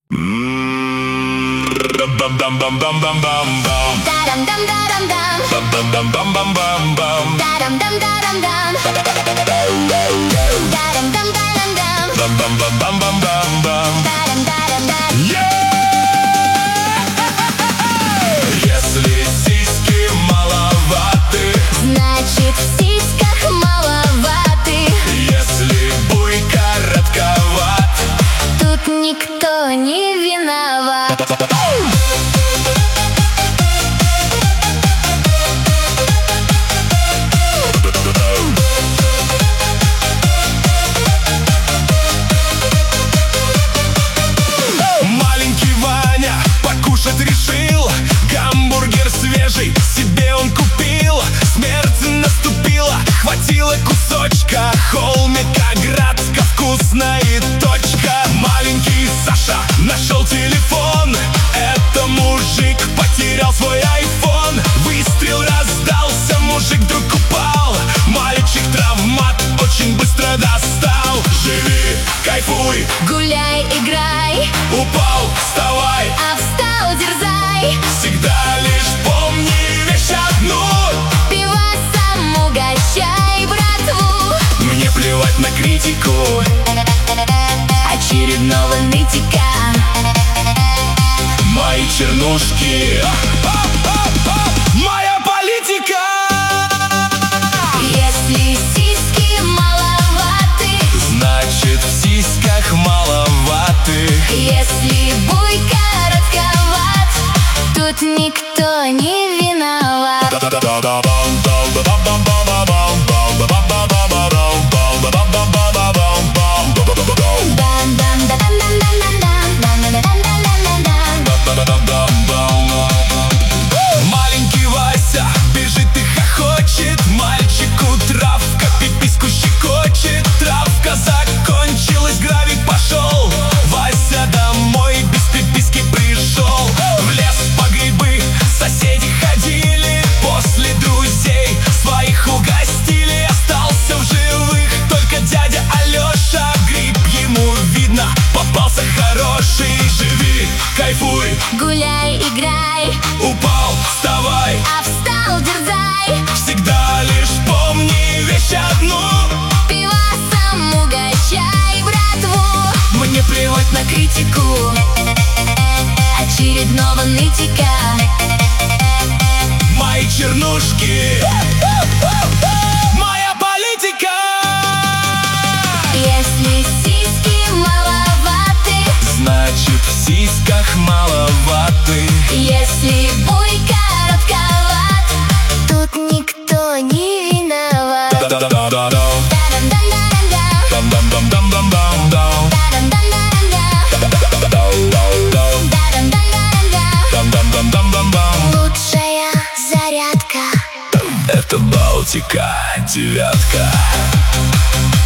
Если сиськи маловаты, значит в сиськах маловаты. если буй коротковат, Тут никто не виноват. маленький Ваня покушать решил. Гамбургер свежий себе он купил. Смерть наступила, хватило кусочка холмика Градска, вкусно и точка. Маленький Саша нашел телефон. Это мужик потерял свой айфон. Выстрел раздался, мужик вдруг упал. Мальчик травмат очень быстро достал. Живи, кайфуй, Гуляй, играй, упал, вставай, а встал, дерзай. всегда лишь помни вещь одну. Пивасом угощай братву. Мне плевать на критику Очередного нытика. мои чернушки. Моя политика. Если сиськи маловаты, Значит в сиськах маловаты. если буй коротковат, тут никто не виноват. Маленький Вася бежит и хохочет. Мальчику травка пипиську щекочет. Травка закончилась, гравик пошел. Вася домой без пиписки пришел. В лес по грибы соседи ходили. После друзей своих угостили. Остался в живых только дядя Алеша. Гриб ему видно, попался хороший. Живи, кайфуй, Гуляй, играй, упал, вставай, а встал, дерзай. всегда лишь помни вещь одну. Пивасом угощай братву. Мне плевать на критику Очередного нытика. мои чернушки. Моя политика. Если сиськи маловаты, Значит в сиськах маловаты. если буй коротковат, тут никто не виноват. Да-да-да-да-да. Та-дам-дам-дам-дам-дам. Дам-дам-дам-дам-дам-дам. Та-дам-дам-дам-дам. Дам-дам-дам-дам-дам. Дам-дам-дам-дам-дам. Лучшая зарядка. Это Балтика, девятка.